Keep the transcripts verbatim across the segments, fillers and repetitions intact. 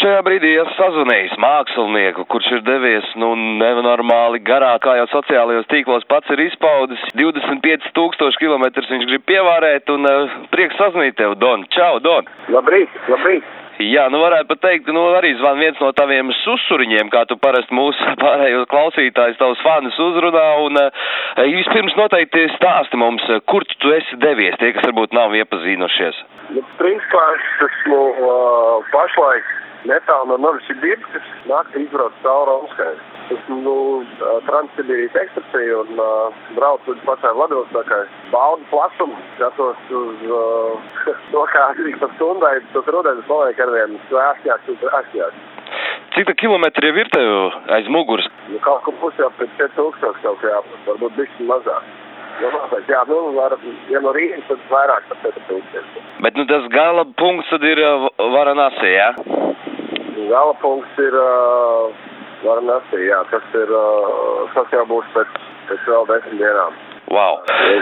šajā brīdī esmu sazvanījis mākslinieku, kurš ir devies, nu, nenormāli garā, kā jau sociālajos tīklos pats ir izpaudis. divdesmit pieci tūkstoši kilometrus viņš grib pievārēt, un uh, prieks sazvanīt tev, Don. Čau, Don! Labrīt, labrīt! Jā, nu varētu pat teikt, nu arī zvan viens no taviem susuriņiem, kā tu parasti mūsu pārējos klausītājus, tavus fanus uzrunā, un uh, vispirms noteikti stāsti mums, kur tu esi devies, tie, kas varbūt nav iepazīnušies. Nu, principā es esmu uh, pašlaik netālu no Novosibirskas, naktī izbraucu cauri Omskai. Esmu nu, Transsibīrijas ekskursija un uh, braucu līdz pašai Vladivostokai. Baudu plasumu, skatos uz uh, to, kā arī pa stundai, tas rudenis paliek arvien svēstjāks un svēstjāks. Cik tā kilometri jau ir tev aiz muguras? Nu, kaut kur pus jau pēc četri tūkstoši kaut kā, varbūt bišķi mazāk. Nu, jā, nu, var, ja no Rīgas, tad vairāk par četri tūkstoši. Bet, nu, tas gala punkts tad ir uh, Varanasi, jā? Gala punkts ir uh, Varanasi, jā. Tas ir, uh, tas jau būs pēc, pēc vēl desmit dienām. Wow.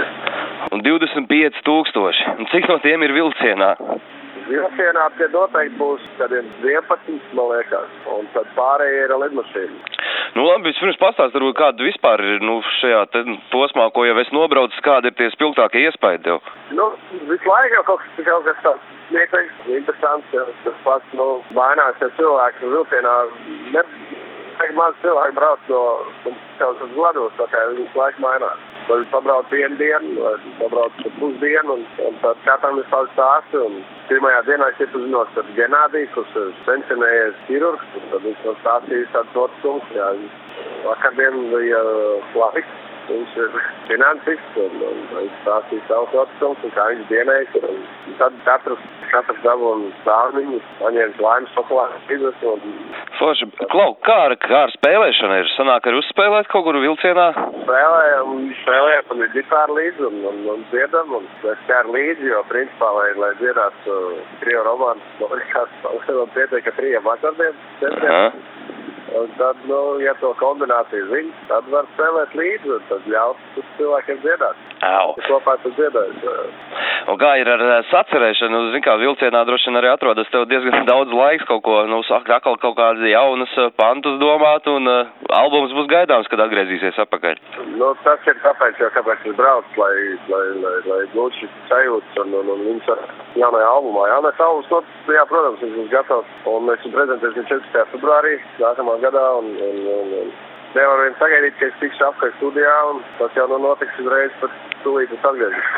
Un divdesmit pieci tūkstoši. Un cik no tiem ir vilcienā? Vilcienā tie noteikti būs kādiem vienpadsmit, man liekas. Un tad pārējie ir lidmašīna. Nu labi, vispirms pastāst, varbūt kādu vispār ir, nu, šajā te posmā, ko jau es nobraucis, kādi ir tie spilgtākie iespaidi tev? Nu, visu laiku jau kaut kas, kaut kas tāds smieklīgs, interesants, ja tas pats, nu, vainās, ja cilvēki vilcienā, ne, maz cilvēki brauc no, jau uz Vladus, tā kā viņi visu laiku mainās. Vai pabrauc vienu dienu, vai pabrauc pusdienu, un, un tad katram ir savs stāsti, un pirmajā dienā es iepazinos ar Genādiju, kurš ir pensionējies ķirurgs, un tad viņš man stāstījis tāds notikumus, jā, vakardien bija Slaviks, viņš ir finansists, un, un viņš stāstīja savus notikumus, un kā viņš dienējis, un, un tad katrs, katrs dabūna stāvniņu, paņēmis laimes šokolādes izves, un... Forši, Klau, kā ar, kā ar spēlēšanu ir? Sanāk arī uzspēlēt kaut kur vilcienā? Spēlējam, spēlējam, un ir ģitāra līdzi, un, un, un dziedam, un es ķēru līdzi, jo principā, lai, lai dziedātu uh, trio romānus, man likās, man pietiek, ka trījiem akordiem, centriem. Un tad, nu, ja to kombināciju zina, tad var spēlēt līdzi, un tad ļaut cilvēkiem dziedāt. Au. Es kopā tu dziedāju. Un kā ir ar sacerēšanu? Zin kā, vilcienā droši vien arī atrodas tev diezgan daudz laiks kaut ko, nu, sāk atkal kaut kādas jaunas pantus domāt, un uh, albums būs gaidāms, kad atgriezīsies atpakaļ. Nu, tas ir tāpēc, jo kāpēc es braucu, lai, lai, lai, lai gūt šis sajūtas, un, un, un viņas ar jaunajā albumā. Jaunais albums, no, jā, protams, viņš būs gatavs, un mēs prezentēsim četrpadsmitajā februārī, nākamā gadā, un, un, un, un nevar vien sagaidīt, ka es tikšu apkārt studijā, un tas jau nu notiks uzreiz, pat tūlīt es atgriezīšu.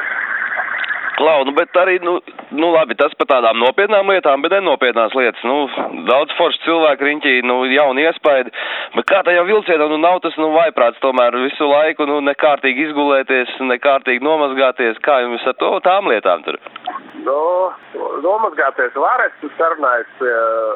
Klau, nu, bet arī, nu, nu, labi, tas par tādām nopietnām lietām, bet nenopietnās lietas, nu, daudz forši cilvēku riņķī, nu, jauni iespaidi, bet kā tajā vilcienā, nu, nav tas, nu, vaiprāts tomēr visu laiku, nu, nekārtīgi izgulēties, nekārtīgi nomazgāties, kā jums ar to, tām lietām tur? Nu, nomazgāties var, es sarunājos pie,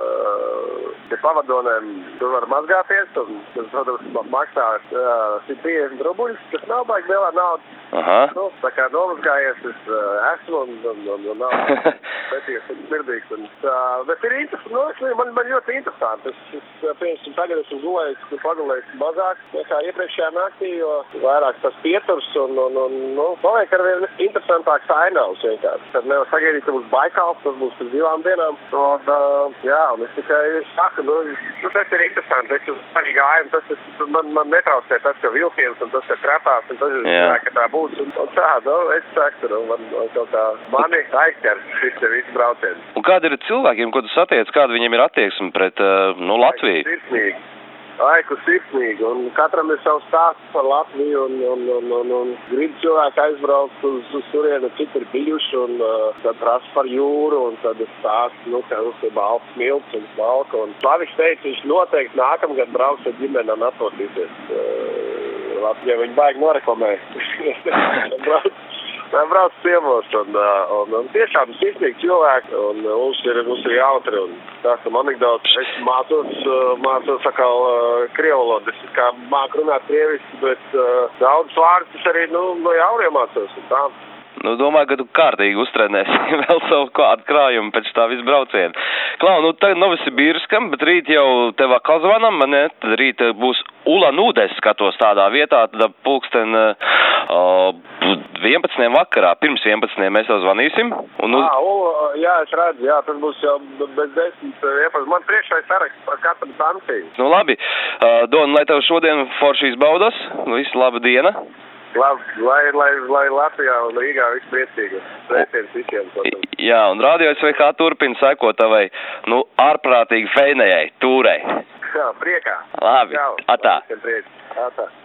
pie pavadonēm, tur var mazgāties, un tas, protams, maksā simt piecdesmit rubuļus, kas nav baigi lielā nauda. Aha. Nu, tā kā nomazgājies es esmu, un, un, un, un nav pētījies un smirdīgs. Un, tā, bet ir interesanti, nu, es, man, man ļoti interesanti. Es, es piemēram, tagad esmu gulējis, pagulējis mazāk nekā iepriekšējā naktī, jo vairāk tas pieturs, un, un, un nu, paliek arvien interesantāks ainavs vienkārši. Tad nevar sagaidīt, ka būs Baikals, tas būs pēc divām dienām. Un, uh, jā, un es tikai saku, nu, nu tas ir interesanti. Es uz arī gāju, tas es, man, man netraucē tas, ka vilciens, un tas, ka krapās, un tas ir, jā. Ka tā būs. Un, un tā, nu, es saku, nu, man, man kaut kā mani aizķer šis te visu brauciens. Un kādi ir cilvēkiem, ko tu satiec, kāda viņiem ir attieksme pret, uh, nu, Latviju? Sirsnīgi. Aiku sirsnīgi, un katram ir savs stāsts par Latviju, un, un, un, un, un grib cilvēki aizbraukt uz, uz turienu, cik ir bijuši, un uh, tad prasa par jūru, un tad es stāstu, nu, ka mums ir balts smilts un smalka, un Slaviks teica, viņš noteikti nākamgad brauks ar ģimenām atpūtīsies. Uh, Latvijā viņi baigi noreklamē. Brauc ciemos, un, un, un tiešām sirsnīgi cilvēki, un mums ir, mums ir jautri, un tās anekdotas. Es mācos, mācos atkal krievu valodu, es kā māku runāt krieviski, bet uh, daudz vārdus arī, nu, no jauniem mācos, un tā. Nu, domāju, ka tu kārtīgi uztrenēsi vēl savu kādu krājumu pēc tā visu braucienu. Klau, nu, tagad Novosibirskam, bet rīt jau tev atkal zvanam, ne? Tad rīt būs Ulan-Udes skatos tādā vietā, tad pulksten uh, vienpadsmitiem vakarā, pirms vienpadsmitiem mēs tev zvanīsim. Un uz... Ā, u, jā, es redzu, jā, tas būs jau bez desmit vienpadsmit. Man priekšā ir saraksts par katru stanciju. Nu, labi. Uh, Don, lai tev šodien foršīs baudas. Visu laba diena. Labi, lai, lai, lai Latvijā un Rīgā viss priecīgi. Sveiciens visiem. Protams. Jā, un Radio S V H turpina sekot tavai, nu, ārprātīgi feinējai, tūrei. Jā, priekā. Labi, Čau. atā. Atā.